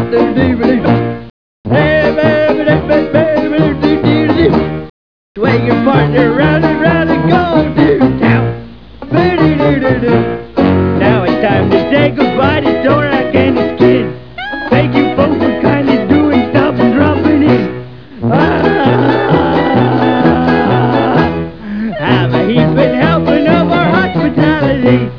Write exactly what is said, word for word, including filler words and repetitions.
Swing your partner round and round and go to town. Now it's time to say goodbye to Dora and his kids. Thank you folks for kindly doing stuff and dropping in. Ah, have a heap been helping of our hospitality.